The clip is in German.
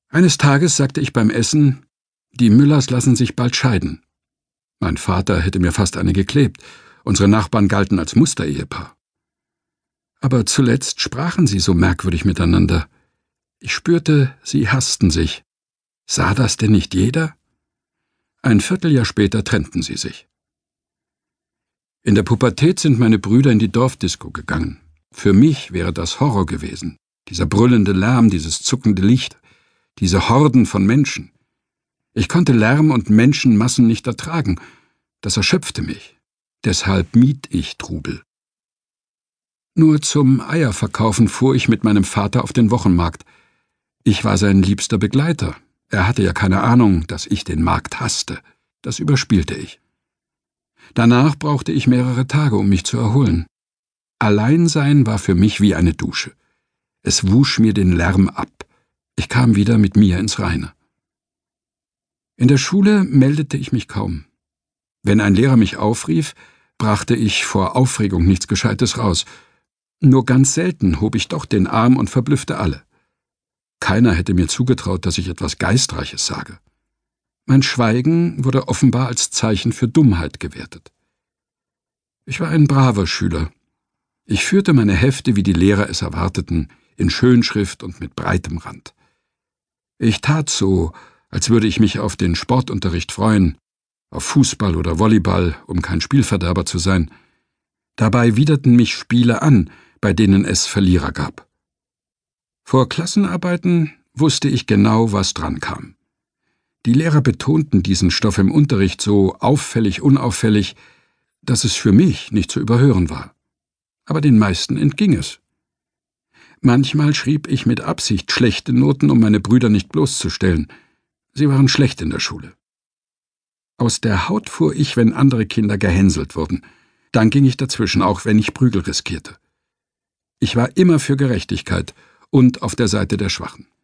Eines Tages sagte ich beim Essen, die Müllers lassen sich bald scheiden. Mein Vater hätte mir fast eine geklebt. Unsere Nachbarn galten als Musterehepaar. Aber zuletzt sprachen sie so merkwürdig miteinander. Ich spürte, sie hassten sich. Sah das denn nicht jeder? Ein Vierteljahr später trennten sie sich. In der Pubertät sind meine Brüder in die Dorfdisco gegangen. Für mich wäre das Horror gewesen. Dieser brüllende Lärm, dieses zuckende Licht, diese Horden von Menschen. Ich konnte Lärm und Menschenmassen nicht ertragen. Das erschöpfte mich. Deshalb mied ich Trubel. Nur zum Eierverkaufen fuhr ich mit meinem Vater auf den Wochenmarkt. Ich war sein liebster Begleiter. Er hatte ja keine Ahnung, dass ich den Markt hasste. Das überspielte ich. Danach brauchte ich mehrere Tage, um mich zu erholen. Alleinsein war für mich wie eine Dusche. Es wusch mir den Lärm ab. Ich kam wieder mit mir ins Reine. In der Schule meldete ich mich kaum. Wenn ein Lehrer mich aufrief, brachte ich vor Aufregung nichts Gescheites raus. Nur ganz selten hob ich doch den Arm und verblüffte alle. Keiner hätte mir zugetraut, dass ich etwas Geistreiches sage. Mein Schweigen wurde offenbar als Zeichen für Dummheit gewertet. Ich war ein braver Schüler. Ich führte meine Hefte, wie die Lehrer es erwarteten, in Schönschrift und mit breitem Rand. Ich tat so, als würde ich mich auf den Sportunterricht freuen, auf Fußball oder Volleyball, um kein Spielverderber zu sein. Dabei widerten mich Spiele an, bei denen es Verlierer gab. Vor Klassenarbeiten wusste ich genau, was dran kam. Die Lehrer betonten diesen Stoff im Unterricht so auffällig unauffällig, dass es für mich nicht zu überhören war. Aber den meisten entging es. Manchmal schrieb ich mit Absicht schlechte Noten, um meine Brüder nicht bloßzustellen. Sie waren schlecht in der Schule. Aus der Haut fuhr ich, wenn andere Kinder gehänselt wurden. Dann ging ich dazwischen, auch wenn ich Prügel riskierte. Ich war immer für Gerechtigkeit und auf der Seite der Schwachen.